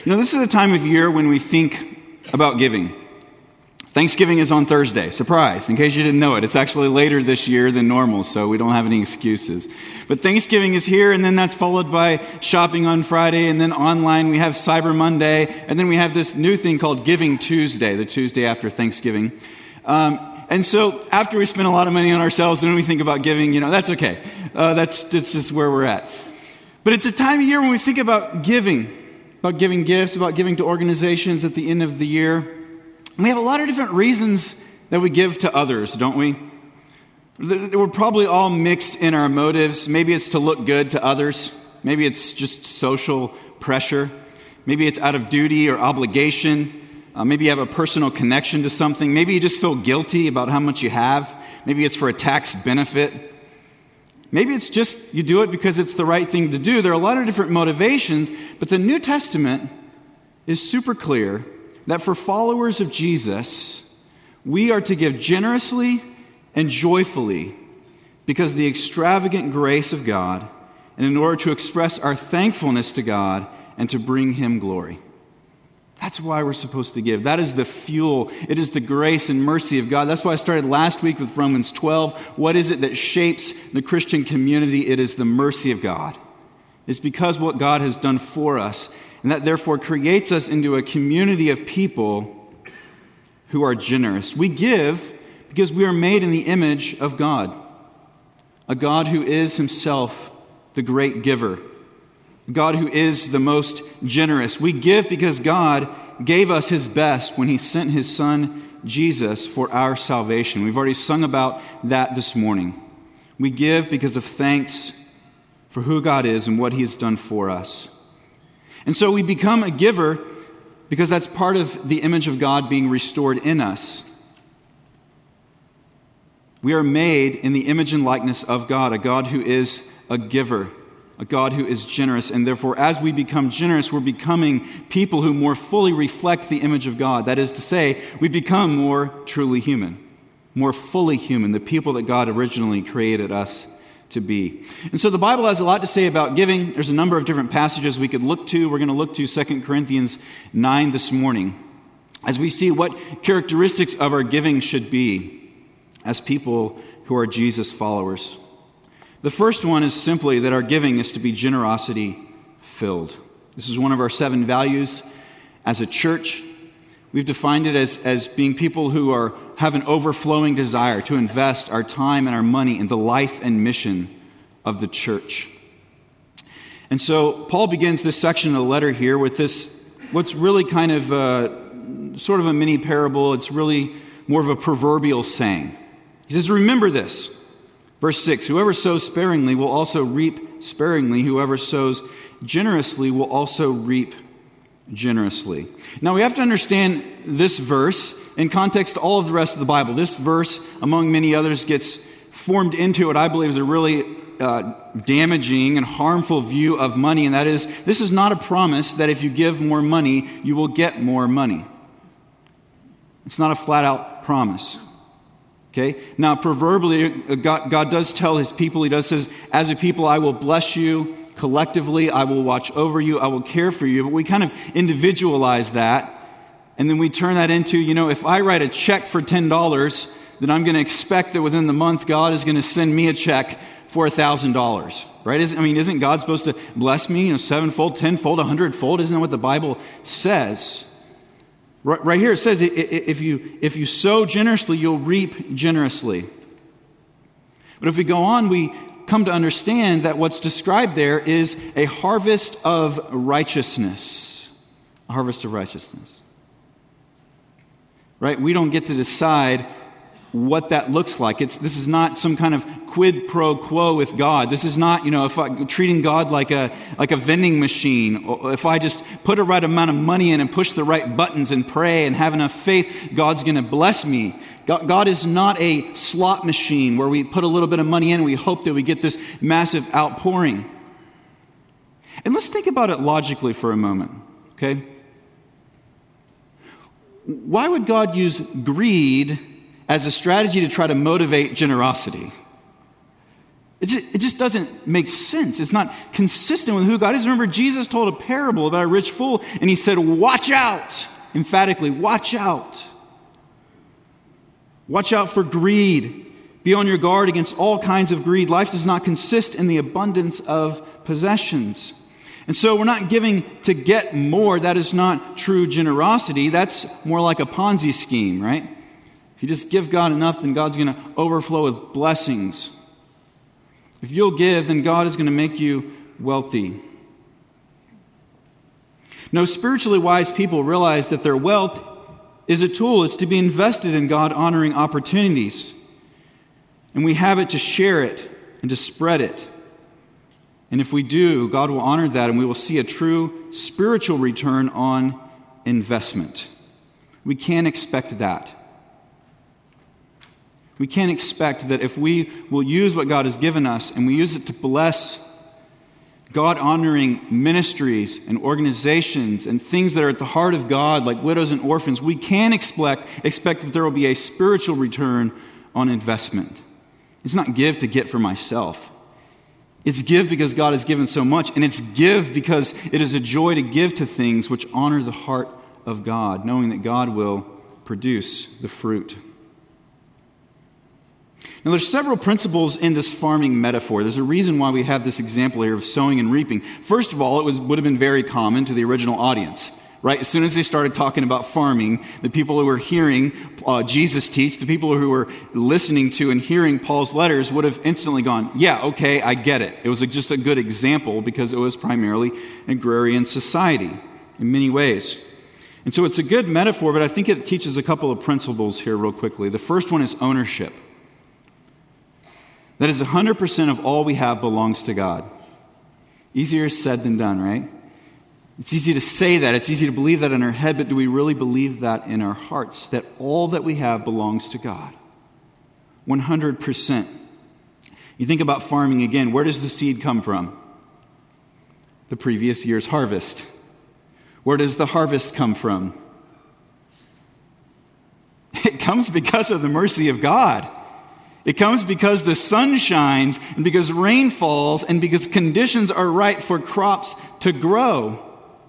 This is a time of year when we think about giving. Thanksgiving is on Thursday. Surprise, in case you didn't know it. It's actually later this year than normal, so we don't have any excuses. But Thanksgiving is here, and then that's followed by shopping on Friday, and then online we have Cyber Monday, and then we have this new thing called Giving Tuesday, the Tuesday after Thanksgiving. And so after we spend a lot of money on ourselves, then we think about giving, that's okay. That's just where we're at. But it's a time of year when we think about giving gifts, about giving to organizations at the end of the year. We have a lot of different reasons that we give to others, don't we? We're probably all mixed in our motives. Maybe it's to look good to others. Maybe it's just social pressure. Maybe it's out of duty or obligation. Maybe you have a personal connection to something. Maybe you just feel guilty about how much you have. Maybe it's for a tax benefit. Maybe it's just you do it because it's the right thing to do. There are a lot of different motivations, but the New Testament is super clear that for followers of Jesus, we are to give generously and joyfully because of the extravagant grace of God and in order to express our thankfulness to God and to bring Him glory. That's why we're supposed to give. That is the fuel. It is the grace and mercy of God. That's why I started last week with Romans 12. What is it that shapes the Christian community? It is the mercy of God. It's because what God has done for us, and that therefore creates us into a community of people who are generous. We give because we are made in the image of God, a God who is Himself the great giver, a God who is the most generous. We give because God gave us His best when He sent His Son Jesus for our salvation. We've already sung about that this morning. We give because of thanks for who God is and what He's done for us. And so we become a giver because that's part of the image of God being restored in us. We are made in the image and likeness of God, a God who is a giver, a God who is generous. And therefore, as we become generous, we're becoming people who more fully reflect the image of God. That is to say, we become more truly human, more fully human, the people that God originally created us to be. And so the Bible has a lot to say about giving. There's a number of different passages we could look to. We're going to look to 2 Corinthians 9 this morning as we see what characteristics of our giving should be as people who are Jesus followers. The first one is simply that our giving is to be generosity filled. This is one of our 7 values as a church. We've defined it as being people who have an overflowing desire to invest our time and our money in the life and mission of the church. And so Paul begins this section of the letter here with this, what's really kind of sort of a mini parable. It's really more of a proverbial saying. He says, remember this. Verse 6, whoever sows sparingly will also reap sparingly. Whoever sows generously will also reap generously. Now we have to understand this verse in context to all of the rest of the Bible. This verse, among many others, gets formed into what I believe is a really damaging and harmful view of money, and that is, this is not a promise that if you give more money, you will get more money. It's not a flat-out promise. Okay? Now, proverbially, God does tell His people, He does says, as a people, I will bless you. Collectively, I will watch over you. I will care for you. But we kind of individualize that. And then we turn that into, if I write a check for $10, then I'm going to expect that within the month, God is going to send me a check for $1,000. Right? Isn't God supposed to bless me, 7-fold, 10-fold, 100-fold? Isn't that what the Bible says? Right here it says, if you sow generously, you'll reap generously. But if we go on, we come to understand that what's described there is a harvest of righteousness. A harvest of righteousness. Right? We don't get to decide what that looks like. This is not some kind of quid pro quo with God. This is not, if I'm treating God like a vending machine, or if I just put a right amount of money in and push the right buttons and pray and have enough faith, God's going to bless me. God is not a slot machine where we put a little bit of money in and we hope that we get this massive outpouring. And let's think about it logically for a moment, okay? Why would God use greed as a strategy to try to motivate generosity? It just doesn't make sense. It's not consistent with who God is. Remember, Jesus told a parable about a rich fool, and he said, watch out, emphatically, watch out. Watch out for greed. Be on your guard against all kinds of greed. Life does not consist in the abundance of possessions. And so we're not giving to get more. That is not true generosity. That's more like a Ponzi scheme, right? If you just give God enough, then God's going to overflow with blessings. If you'll give, then God is going to make you wealthy. No, spiritually wise people realize that their wealth is a tool. It's to be invested in God-honoring opportunities. And we have it to share it and to spread it. And if we do, God will honor that, and we will see a true spiritual return on investment. We can't expect that. We can't expect that if we will use what God has given us and we use it to bless God-honoring ministries and organizations and things that are at the heart of God, like widows and orphans, we can expect that there will be a spiritual return on investment. It's not give to get for myself. It's give because God has given so much, and it's give because it is a joy to give to things which honor the heart of God, knowing that God will produce the fruit. Now, there's several principles in this farming metaphor. There's a reason why we have this example here of sowing and reaping. First of all, it would have been very common to the original audience, right? As soon as they started talking about farming, the people who were hearing Jesus teach, the people who were listening to and hearing Paul's letters would have instantly gone, yeah, okay, I get it. It was just a good example because it was primarily an agrarian society in many ways. And so it's a good metaphor, but I think it teaches a couple of principles here real quickly. The first one is ownership. That is 100% of all we have belongs to God. Easier said than done, right? It's easy to say that. It's easy to believe that in our head, but do we really believe that in our hearts? That all that we have belongs to God? 100%. You think about farming again. Where does the seed come from? The previous year's harvest. Where does the harvest come from? It comes because of the mercy of God. It comes because the sun shines and because rain falls and because conditions are right for crops to grow.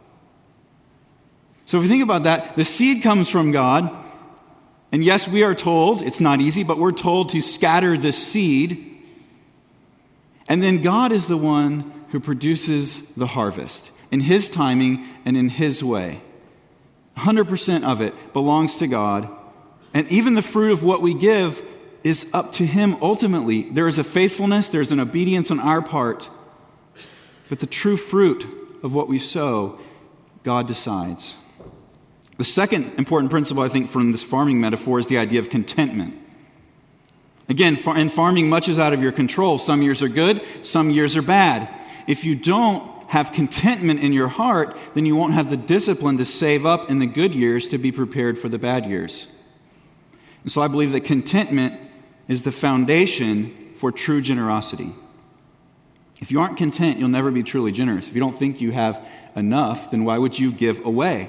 So if we think about that, the seed comes from God. And yes, we are told, it's not easy, but we're told to scatter the seed. And then God is the one who produces the harvest in His timing and in His way. 100% of it belongs to God. And even the fruit of what we give is up to Him ultimately. There is a faithfulness, there's an obedience on our part, but the true fruit of what we sow, God decides. The second important principle, I think, from this farming metaphor is the idea of contentment. Again, in farming, much is out of your control. Some years are good, some years are bad. If you don't have contentment in your heart, then you won't have the discipline to save up in the good years to be prepared for the bad years. And so I believe that contentment is the foundation for true generosity. If you aren't content, you'll never be truly generous. If you don't think you have enough, then why would you give away?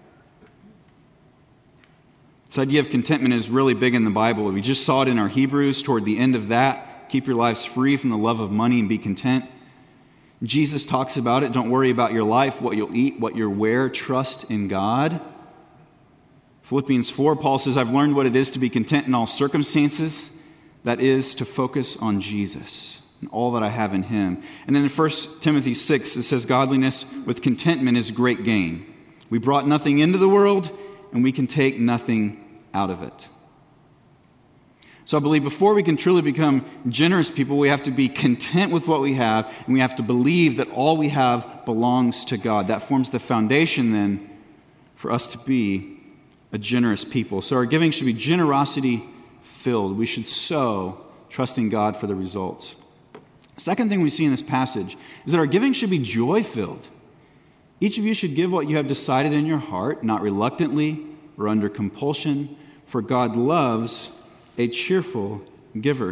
This idea of contentment is really big in the Bible. We just saw it in our Hebrews toward the end of that. Keep your lives free from the love of money and be content. Jesus talks about it. Don't worry about your life, what you'll eat, what you'll wear. Trust in God. Philippians 4, Paul says, I've learned what it is to be content in all circumstances. That is to focus on Jesus and all that I have in Him. And then in 1 Timothy 6, it says, godliness with contentment is great gain. We brought nothing into the world, and we can take nothing out of it. So I believe before we can truly become generous people, we have to be content with what we have, and we have to believe that all we have belongs to God. That forms the foundation then for us to be a generous people. So our giving should be generosity filled. We should sow, trusting God for the results. Second thing we see in this passage is that our giving should be joy-filled. Each of you should give what you have decided in your heart, not reluctantly or under compulsion, for God loves a cheerful giver.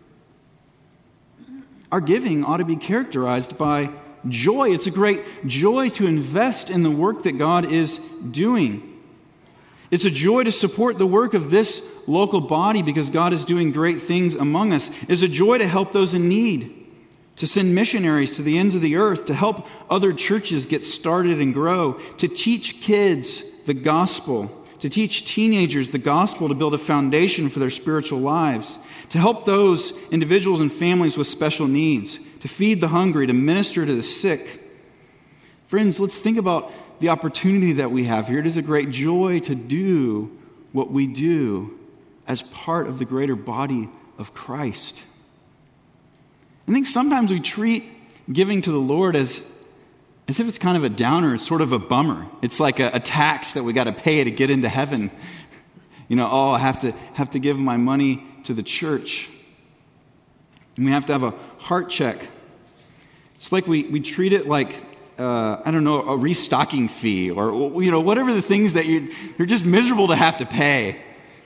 Our giving ought to be characterized by joy. It's a great joy to invest in the work that God is doing. It's a joy to support the work of this local body because God is doing great things among us. It's a joy to help those in need, to send missionaries to the ends of the earth, to help other churches get started and grow, to teach kids the gospel, to teach teenagers the gospel to build a foundation for their spiritual lives, to help those individuals and families with special needs, to feed the hungry, to minister to the sick. Friends, let's think about the opportunity that we have here. It is a great joy to do what we do as part of the greater body of Christ. I think sometimes we treat giving to the Lord as if it's kind of a downer, it's sort of a bummer. It's like a tax that we got to pay to get into heaven. I have to give my money to the church. And we have to have a heart check. It's like we treat it like, a restocking fee or, whatever the things that you're just miserable to have to pay.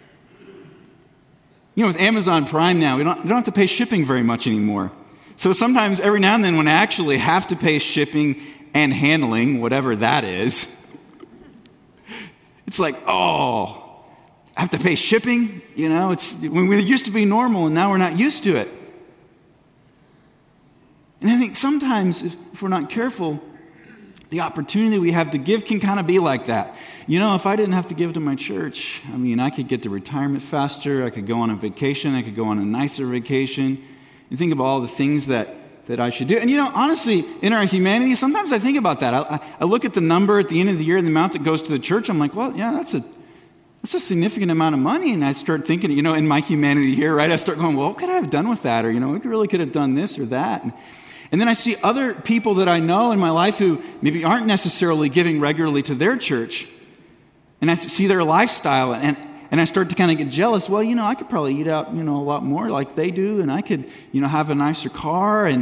With Amazon Prime now, we don't have to pay shipping very much anymore. So sometimes, every now and then, when I actually have to pay shipping and handling, whatever that is, it's like, I have to pay shipping? It's when it used to be normal and now we're not used to it. And I think sometimes, if we're not careful, the opportunity we have to give can kind of be like that. If I didn't have to give to my church, I could get to retirement faster, I could go on a vacation, I could go on a nicer vacation. You think of all the things that I should do. And honestly, in our humanity, sometimes I think about that. I look at the number at the end of the year and the amount that goes to the church. I'm like, well, yeah, that's a significant amount of money. And I start thinking, in my humanity here, right? I start going, well, what could I have done with that? Or, we really could have done this or that. And then I see other people that I know in my life who maybe aren't necessarily giving regularly to their church. And I see their lifestyle and I start to kind of get jealous. Well, I could probably eat out, a lot more like they do. And I could, have a nicer car. And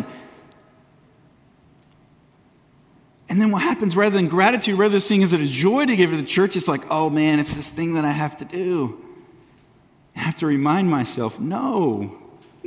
then what happens, rather than gratitude, rather than seeing it as a joy to give to the church, it's like, oh man, it's this thing that I have to do. I have to remind myself, no.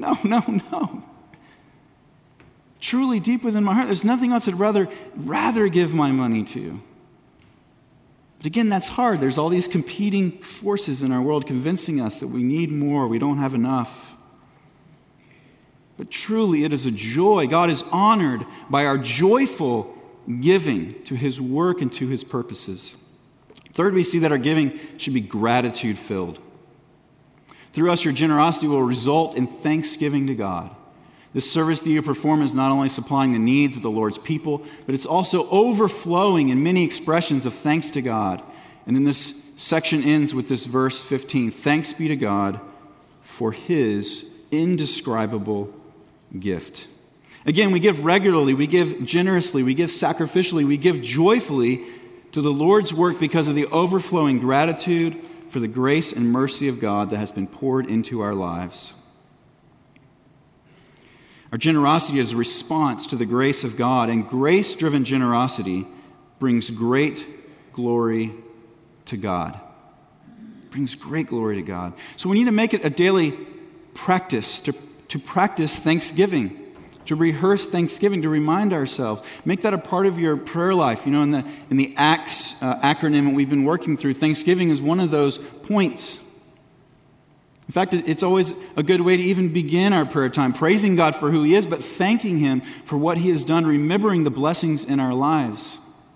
Truly deep within my heart, there's nothing else I'd rather give my money to. But again, that's hard. There's all these competing forces in our world convincing us that we need more, we don't have enough. But truly, it is a joy. God is honored by our joyful giving to His work and to His purposes. Third, we see that our giving should be gratitude-filled. Through us, your generosity will result in thanksgiving to God. This service that you perform is not only supplying the needs of the Lord's people, but it's also overflowing in many expressions of thanks to God. And then this section ends with this verse 15. Thanks be to God for His indescribable gift. Again, we give regularly, we give generously, we give sacrificially, we give joyfully to the Lord's work because of the overflowing gratitude for the grace and mercy of God that has been poured into our lives. Our generosity is a response to the grace of God, and grace-driven generosity brings great glory to God. It brings great glory to God. So we need to make it a daily practice to practice thanksgiving, to rehearse thanksgiving, to remind ourselves. Make that a part of your prayer life. In the ACTS acronym that we've been working through, Thanksgiving is one of those points. In fact, it's always a good way to even begin our prayer time, praising God for who He is, but thanking Him for what He has done, remembering the blessings in our lives.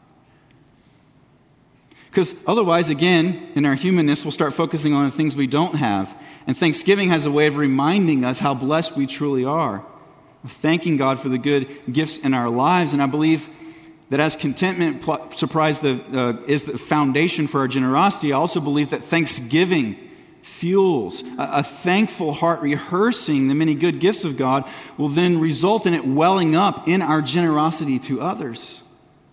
Because otherwise, again, in our humanness, we'll start focusing on the things we don't have. And Thanksgiving has a way of reminding us how blessed we truly are, of thanking God for the good gifts in our lives. And I believe that as contentment is the foundation for our generosity, I also believe that thanksgiving fuels a thankful heart, rehearsing the many good gifts of God, will then result in it welling up in our generosity to others.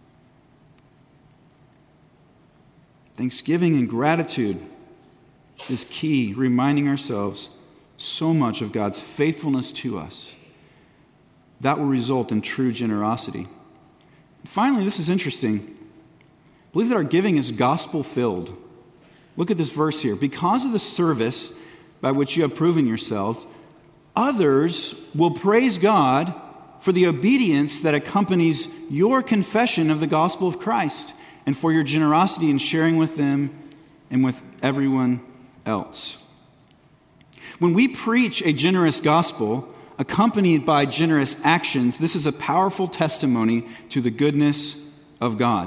Thanksgiving and gratitude is key, reminding ourselves so much of God's faithfulness to us. That will result in true generosity. And finally, this is interesting. I believe that our giving is gospel-filled. Look at this verse here. Because of the service by which you have proven yourselves, others will praise God for the obedience that accompanies your confession of the gospel of Christ and for your generosity in sharing with them and with everyone else. When we preach a generous gospel accompanied by generous actions, this is a powerful testimony to the goodness of God.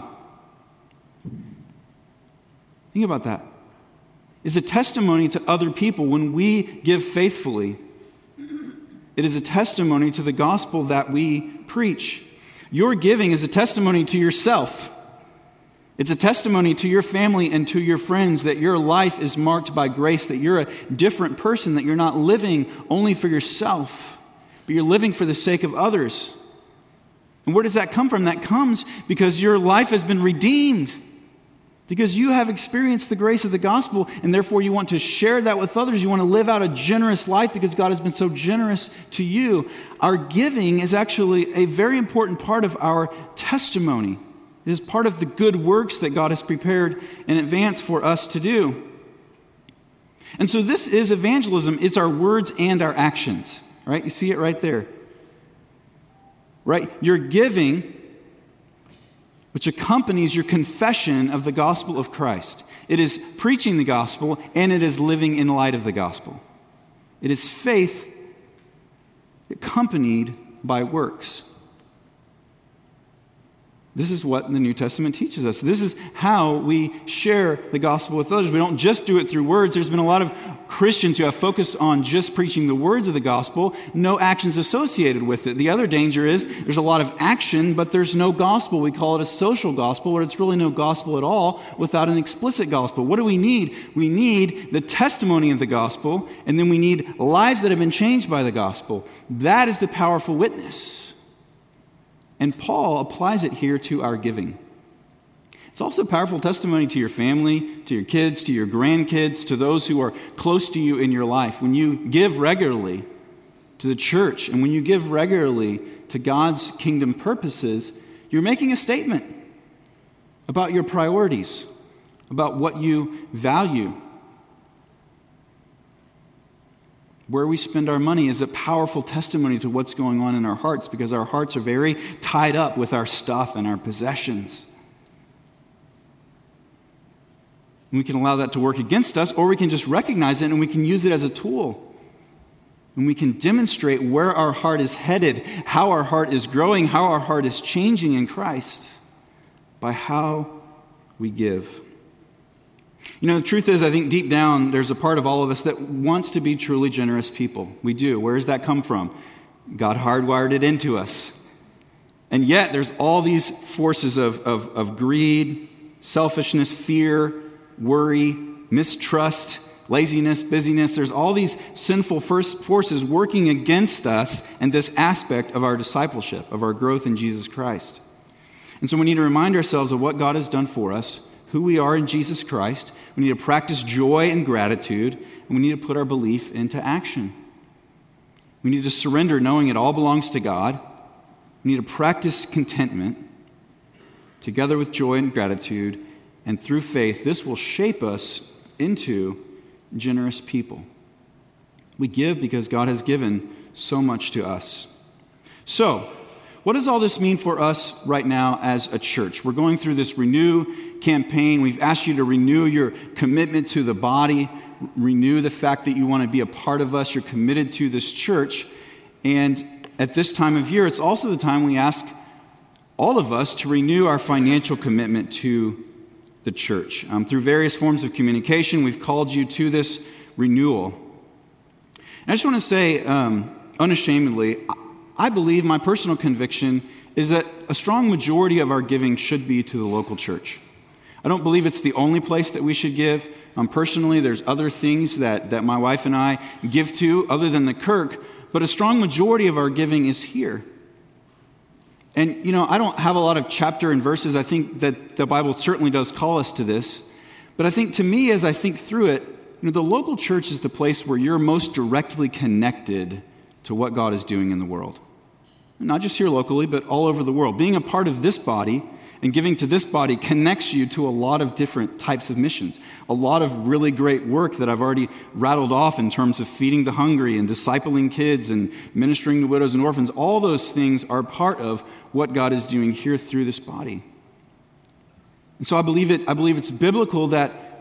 Think about that. It's a testimony to other people when we give faithfully. It is a testimony to the gospel that we preach. Your giving is a testimony to yourself. It's a testimony to your family and to your friends that your life is marked by grace, that you're a different person, that you're not living only for yourself, but you're living for the sake of others. And where does that come from? That comes because your life has been redeemed, because you have experienced the grace of the gospel, and therefore you want to share that with others. You want to live out a generous life because God has been so generous to you. Our giving is actually a very important part of our testimony. It is part of the good works that God has prepared in advance for us to do. And so this is evangelism. It's our words and our actions. Right? You see it right there. Right? Your giving, which accompanies your confession of the gospel of Christ. It is preaching the gospel, and it is living in light of the gospel. It is faith accompanied by works. This is what the New Testament teaches us. This is how we share the gospel with others. We don't just do it through words. There's been a lot of Christians who have focused on just preaching the words of the gospel, no actions associated with it. The other danger is there's a lot of action, but there's no gospel. We call it a social gospel, where it's really no gospel at all without an explicit gospel. What do we need? We need the testimony of the gospel, and then we need lives that have been changed by the gospel. That is the powerful witness. And Paul applies it here to our giving. It's also a powerful testimony to your family, to your kids, to your grandkids, to those who are close to you in your life. When you give regularly to the church, and when you give regularly to God's kingdom purposes, you're making a statement about your priorities, about what you value. Where we spend our money is a powerful testimony to what's going on in our hearts, because our hearts are very tied up with our stuff and our possessions. And we can allow that to work against us, or we can just recognize it and we can use it as a tool. And we can demonstrate where our heart is headed, how our heart is growing, how our heart is changing in Christ by how we give. You know, the truth is, I think deep down, there's a part of all of us that wants to be truly generous people. We do. Where does that come from? God hardwired it into us. And yet, there's all these forces of greed, selfishness, fear, worry, mistrust, laziness, busyness. There's all these sinful forces working against us and this aspect of our discipleship, of our growth in Jesus Christ. And so we need to remind ourselves of what God has done for us, who we are in Jesus Christ. We need to practice joy and gratitude, and we need to put our belief into action. We need to surrender, knowing it all belongs to God. We need to practice contentment together with joy and gratitude, and through faith, this will shape us into generous people. We give because God has given so much to us. So, what does all this mean for us right now as a church? We're going through this Renew campaign. We've asked you to renew your commitment to the body, renew the fact that you want to be a part of us, you're committed to this church. And at this time of year, it's also the time we ask all of us to renew our financial commitment to the church. Through various forms of communication, we've called you to this renewal. And I just want to say unashamedly, I believe, my personal conviction is that a strong majority of our giving should be to the local church. I don't believe it's the only place that we should give. Personally, there's other things that my wife and I give to other than the Kirk, but a strong majority of our giving is here. And, you know, I don't have a lot of chapter and verses. I think that the Bible certainly does call us to this. But I think, to me, as I think through it, you know, the local church is the place where you're most directly connected to what God is doing in the world. Not just here locally, but all over the world. Being a part of this body and giving to this body connects you to a lot of different types of missions. A lot of really great work that I've already rattled off in terms of feeding the hungry and discipling kids and ministering to widows and orphans. All those things are part of what God is doing here through this body. And so I believe it's biblical that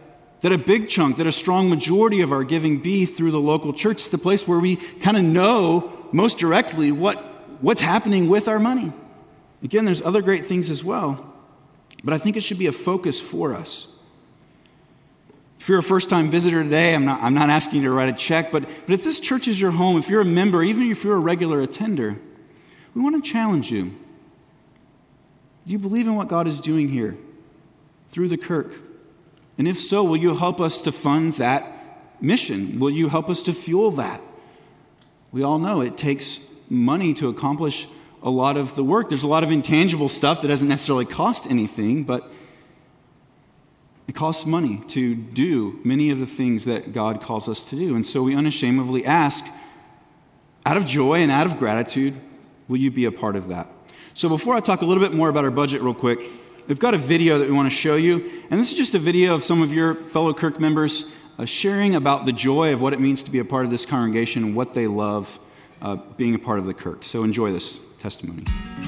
that a big chunk, that a strong majority of our giving be through the local church. It's the place where we kind of know most directly what's happening with our money. Again, there's other great things as well, but I think it should be a focus for us. If you're a first-time visitor today, I'm not asking you to write a check, but if this church is your home, if you're a member, even if you're a regular attender, we want to challenge you. Do you believe in what God is doing here through the Kirk? And if so, will you help us to fund that mission? Will you help us to fuel that? We all know it takes money to accomplish a lot of the work. There's a lot of intangible stuff that doesn't necessarily cost anything, but it costs money to do many of the things that God calls us to do. And so we unashamedly ask, out of joy and out of gratitude, will you be a part of that? So before I talk a little bit more about our budget real quick, we've got a video that we want to show you. And this is just a video of some of your fellow Kirk members sharing about the joy of what it means to be a part of this congregation and what they love being a part of the Kirk. So enjoy this testimony.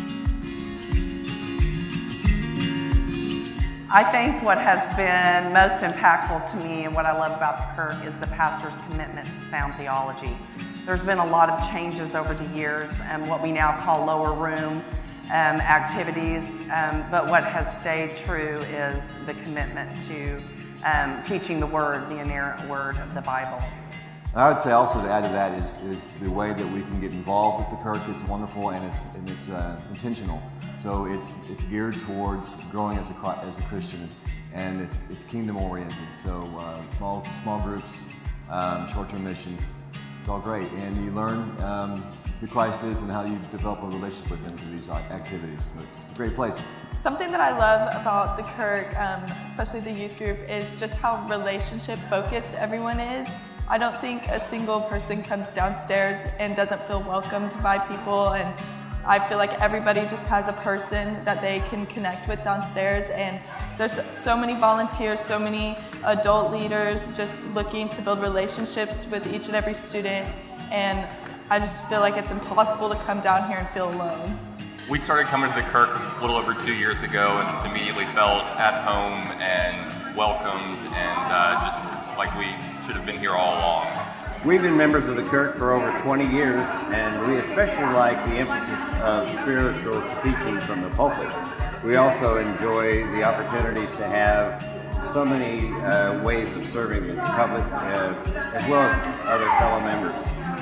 I think what has been most impactful to me and what I love about the Kirk is the pastor's commitment to sound theology. There's been a lot of changes over the years and what we now call lower room activities, but what has stayed true is the commitment to teaching the Word, the inerrant Word of the Bible. I would say also to add to that is the way that we can get involved with the Kirk is wonderful, and it's intentional. So it's geared towards growing as a Christian, and it's kingdom oriented. So small groups, short-term missions, it's all great, and you learn who Christ is and how you develop a relationship with Him through these activities. So it's a great place. Something that I love about the Kirk, especially the youth group, is just how relationship focused everyone is. I don't think a single person comes downstairs and doesn't feel welcomed by people, and I feel like everybody just has a person that they can connect with downstairs, and there's so many volunteers, so many adult leaders just looking to build relationships with each and every student, and I just feel like it's impossible to come down here and feel alone. We started coming to the Kirk a little over 2 years ago and just immediately felt at home and welcomed and just like we should have been here all along. We've been members of the Kirk for over 20 years, and we especially like the emphasis of spiritual teaching from the pulpit. We also enjoy the opportunities to have so many ways of serving the public as well as other fellow members.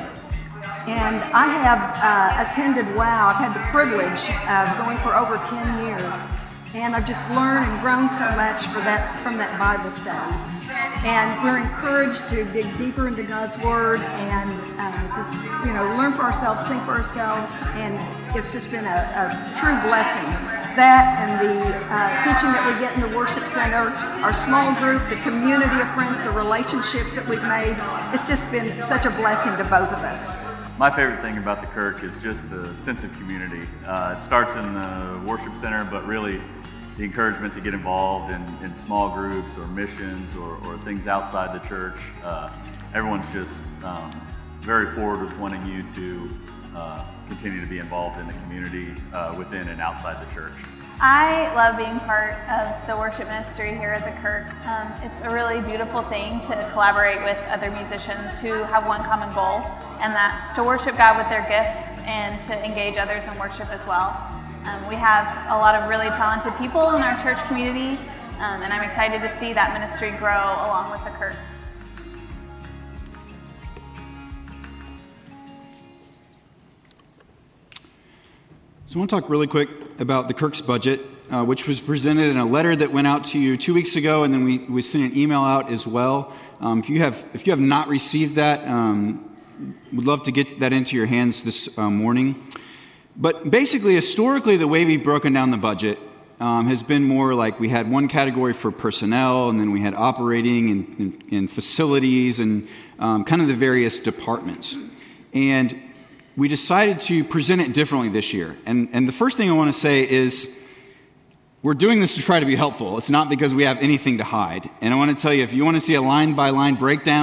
And I have attended WOW. I've had the privilege of going for over 10 years, and I've just learned and grown so much from that Bible study. And we're encouraged to dig deeper into God's Word and just learn for ourselves, think for ourselves, and it's just been a true blessing. That and the teaching that we get in the worship center, our small group, the community of friends, the relationships that we've made, it's just been such a blessing to both of us. My favorite thing about the Kirk is just the sense of community. It starts in the worship center, but really the encouragement to get involved in small groups or missions or things outside the church. Everyone's just very forward with wanting you to continue to be involved in the community within and outside the church. I love being part of the worship ministry here at the Kirk. It's a really beautiful thing to collaborate with other musicians who have one common goal, and that's to worship God with their gifts and to engage others in worship as well. We have a lot of really talented people in our church community, and I'm excited to see that ministry grow along with the Kirk. So I want to talk really quick about the Kirk's budget, which was presented in a letter that went out to you 2 weeks ago, and then we sent an email out as well. If you have not received that, we'd love to get that into your hands this morning. But basically, historically, the way we've broken down the budget has been more like we had one category for personnel, and then we had operating and facilities and kind of the various departments. And we decided to present it differently this year. And the first thing I want to say is we're doing this to try to be helpful. It's not because we have anything to hide. And I want to tell you, if you want to see a line-by-line breakdown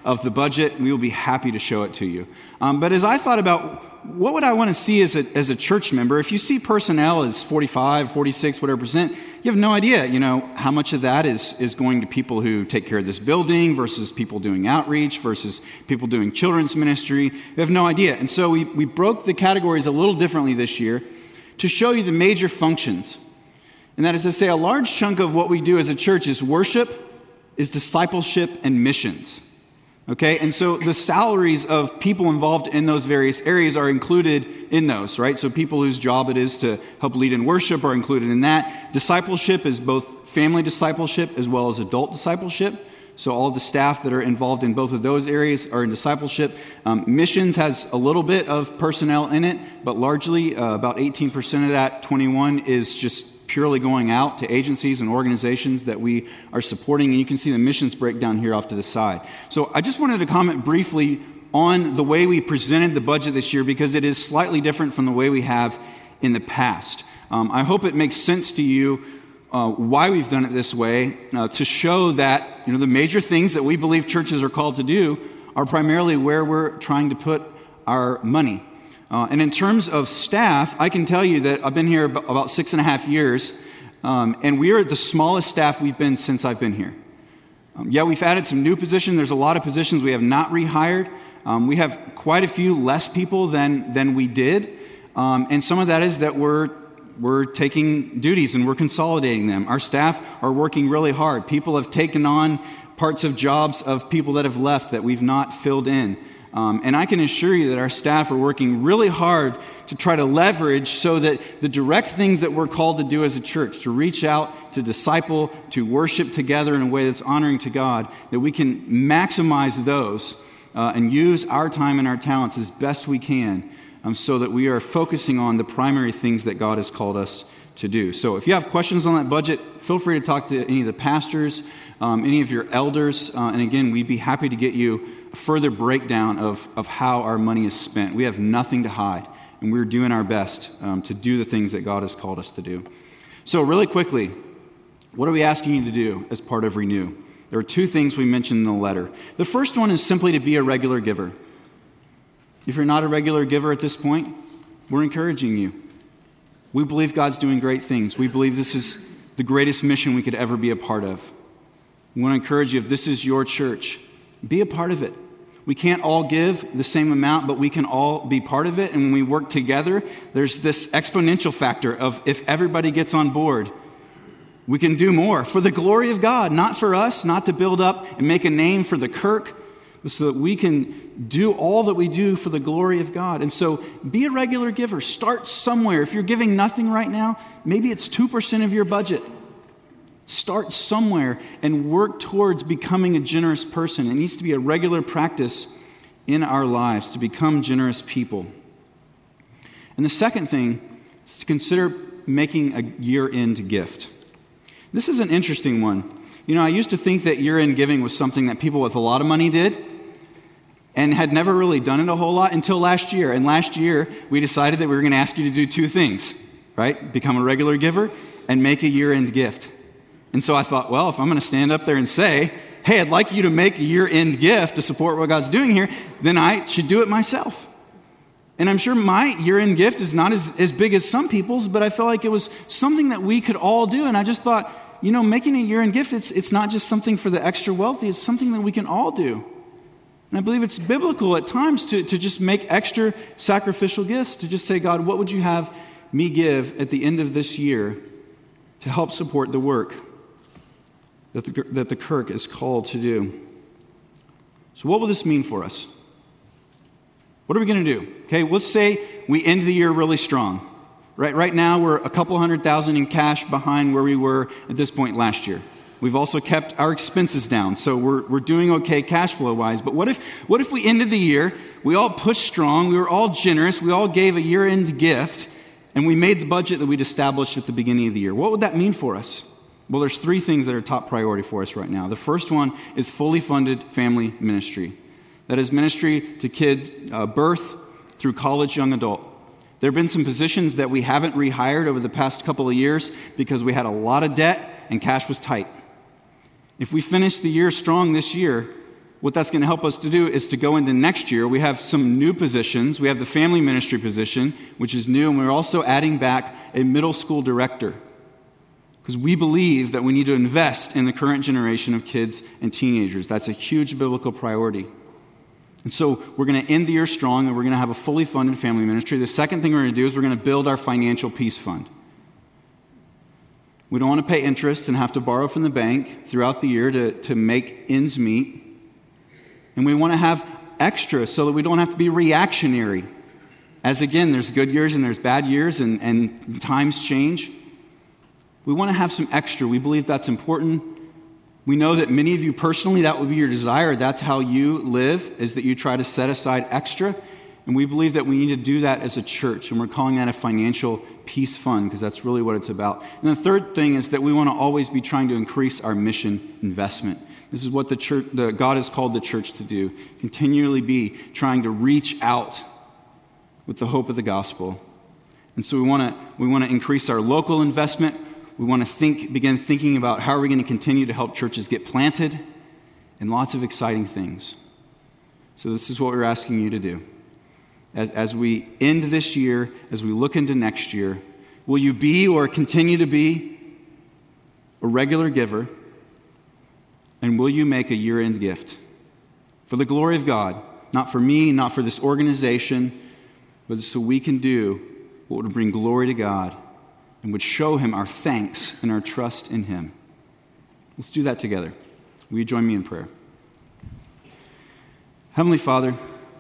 of the budget. We will be happy to show it to you. But as I thought about what would I want to see as a church member, if you see personnel as 45, 46, whatever percent, you have no idea, how much of that is going to people who take care of this building versus people doing outreach versus people doing children's ministry. We have no idea. And so we broke the categories a little differently this year to show you the major functions. And that is to say, a large chunk of what we do as a church is worship, is discipleship, and missions. Okay, and so the salaries of people involved in those various areas are included in those, right? So people whose job it is to help lead in worship are included in that. Discipleship is both family discipleship as well as adult discipleship. So all the staff that are involved in both of those areas are in discipleship. Missions has a little bit of personnel in it, but largely about 18% of that 21 is just purely going out to agencies and organizations that we are supporting. And you can see the missions breakdown here off to the side. So I just wanted to comment briefly on the way we presented the budget this year because it is slightly different from the way we have in the past. I hope it makes sense to you why we've done it this way, to show that the major things that we believe churches are called to do are primarily where we're trying to put our money. And in terms of staff, I can tell you that I've been here about 6.5 years, and we are the smallest staff we've been since I've been here. We've added some new positions. There's a lot of positions we have not rehired. We have quite a few less people than we did, and some of that is that we're taking duties and we're consolidating them. Our staff are working really hard. People have taken on parts of jobs of people that have left that we've not filled in. And I can assure you that our staff are working really hard to try to leverage so that the direct things that we're called to do as a church, to reach out, to disciple, to worship together in a way that's honoring to God, that we can maximize those and use our time and our talents as best we can so that we are focusing on the primary things that God has called us to do. So if you have questions on that budget, feel free to talk to any of the pastors, any of your elders, and again, we'd be happy to get you a further breakdown of how our money is spent. We have nothing to hide, and we're doing our best to do the things that God has called us to do. So really quickly, what are we asking you to do as part of Renew? There are two things we mentioned in the letter. The first one is simply to be a regular giver. If you're not a regular giver at this point, we're encouraging you. We believe God's doing great things. We believe this is the greatest mission we could ever be a part of. We want to encourage you, if this is your church, be a part of it. We can't all give the same amount, but we can all be part of it. And when we work together, there's this exponential factor of if everybody gets on board, we can do more for the glory of God, not for us, not to build up and make a name for the Kirk, but so that we can do all that we do for the glory of God. And so be a regular giver. Start somewhere. If you're giving nothing right now, maybe it's 2% of your budget. Start somewhere and work towards becoming a generous person. It needs to be a regular practice in our lives to become generous people. And the second thing is to consider making a year-end gift. This is an interesting one. I used to think that year-end giving was something that people with a lot of money did and had never really done it a whole lot until last year. And last year, we decided that we were going to ask you to do two things, right? Become a regular giver and make a year-end gift. And so I thought, well, if I'm going to stand up there and say, hey, I'd like you to make a year-end gift to support what God's doing here, then I should do it myself. And I'm sure my year-end gift is not as big as some people's, but I felt like it was something that we could all do. And I just thought, making a year-end gift, it's not just something for the extra wealthy, it's something that we can all do. And I believe it's biblical at times to just make extra sacrificial gifts, to just say, God, what would you have me give at the end of this year to help support the work that the Kirk is called to do? So what will this mean for us? What are we going to do? Okay, let's say we end the year really strong. Right now, we're a couple $100,000 in cash behind where we were at this point last year. We've also kept our expenses down, so we're doing okay cash flow-wise. But what if we ended the year, we all pushed strong, we were all generous, we all gave a year-end gift, and we made the budget that we'd established at the beginning of the year? What would that mean for us? Well, there's three things that are top priority for us right now. The first one is fully funded family ministry. That is ministry to kids, birth through college, young adult. There have been some positions that we haven't rehired over the past couple of years because we had a lot of debt and cash was tight. If we finish the year strong this year, what that's going to help us to do is to go into next year. We have some new positions. We have the family ministry position, which is new, and we're also adding back a middle school director, because we believe that we need to invest in the current generation of kids and teenagers. That's a huge biblical priority. And so we're going to end the year strong, and we're going to have a fully funded family ministry. The second thing we're going to do is we're going to build our financial peace fund. We don't want to pay interest and have to borrow from the bank throughout the year to make ends meet. And we want to have extra so that we don't have to be reactionary. As again, there's good years and there's bad years, and times change. We want to have some extra. We believe that's important. We know that many of you personally, that would be your desire. That's how you live, is that you try to set aside extra. And we believe that we need to do that as a church. And we're calling that a financial peace fund, because that's really what it's about. And the third thing is that we want to always be trying to increase our mission investment. This is what the church, God has called the church to do. Continually be trying to reach out with the hope of the gospel. And so we want to increase our local investment. We want to begin thinking about how are we going to continue to help churches get planted, and lots of exciting things. So this is what we're asking you to do. As we end this year, as we look into next year, will you be or continue to be a regular giver? And will you make a year-end gift for the glory of God? Not for me, not for this organization, but so we can do what would bring glory to God and would show Him our thanks and our trust in Him. Let's do that together. Will you join me in prayer? Heavenly Father,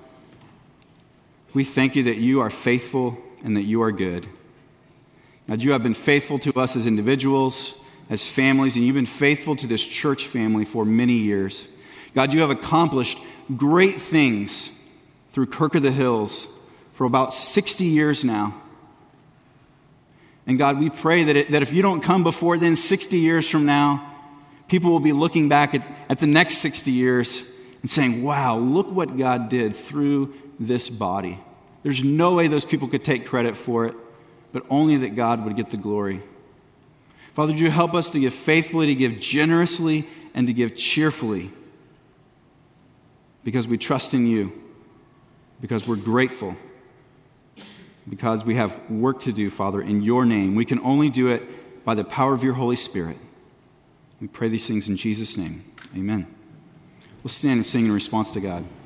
we thank you that you are faithful and that you are good. God, you have been faithful to us as individuals, as families, and you've been faithful to this church family for many years. God, you have accomplished great things through Kirk of the Hills for about 60 years now. And God, we pray that if you don't come before then, 60 years from now, people will be looking back at the next 60 years and saying, wow, look what God did through this body. There's no way those people could take credit for it, but only that God would get the glory. Father, would you help us to give faithfully, to give generously, and to give cheerfully, because we trust in you, because we're grateful, because we have work to do, Father, in your name. We can only do it by the power of your Holy Spirit. We pray these things in Jesus' name. Amen. We'll stand and sing in response to God.